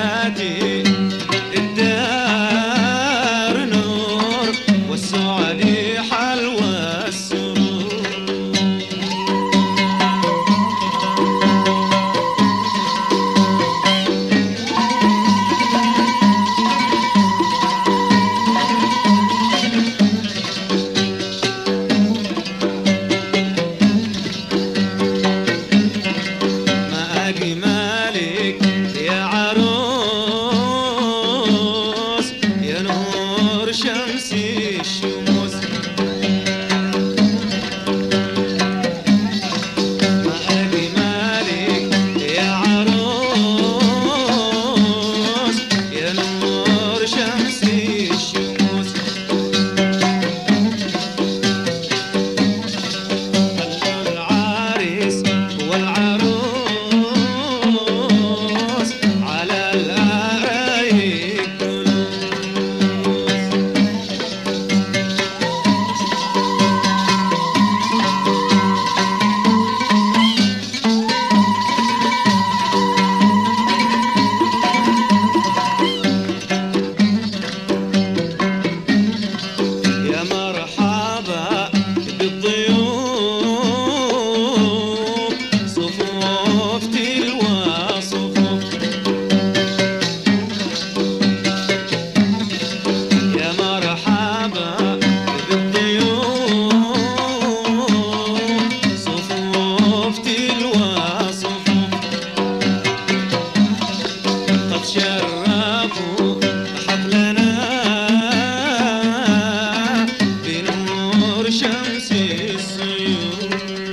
حياتي الدار نور والسعد حلوى السرور. ما أجملك يا عروس يا نور شمس الشموس. ما أجملك يا عروس يا نور شمس الشموس. خلوا العريس والعروس على الأرايك جلوس. يا مرحبا بالضيوف صفوف تلوى صفوف. يا مرحبا بالضيوف صفوف تلوى صفوف. قد شرفوا حفلنا بنور شمس السيوف.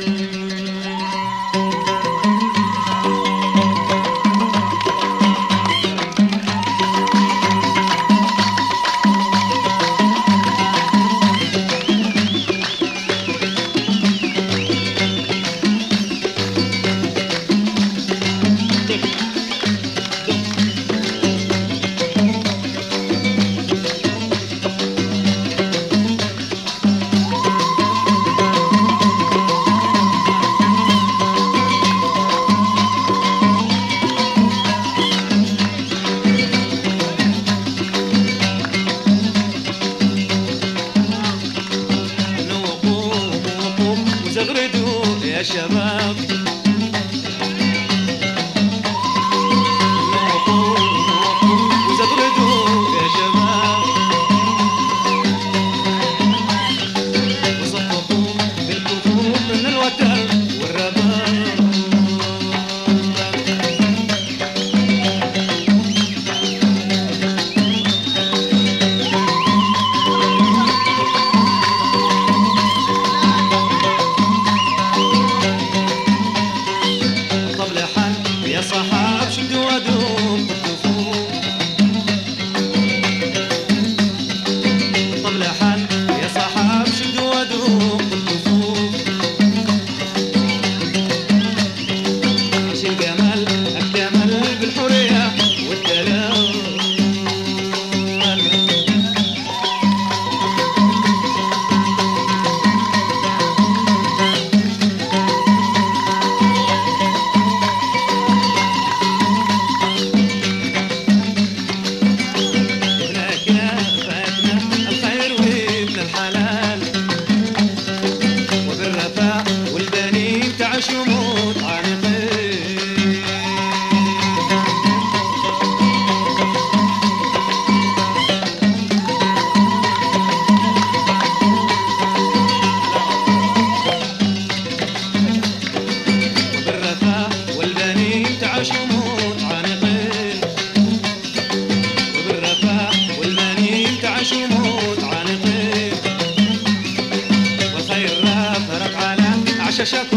نوقوا وزغردوا يا شباب. نوقوا وزغردوا يا شباب. وصفقوا بالكفوف من الوتر والرباب. طب لحن يا صحاب شدوا ودوم الطفوف. طب لحن يا صحاب شدوا ودوم الطفوف. عيش الجمال الجمال بالحرية والدلال. فاتنا الخير وابن الحلال وبالرفاع والبنين تعشوا موت عانقين. وبالرفاع والبنين تعشوا موت عانقين. وبالرفاع والبنين تعشوا موت عانقين. وخير فرق على عشاشات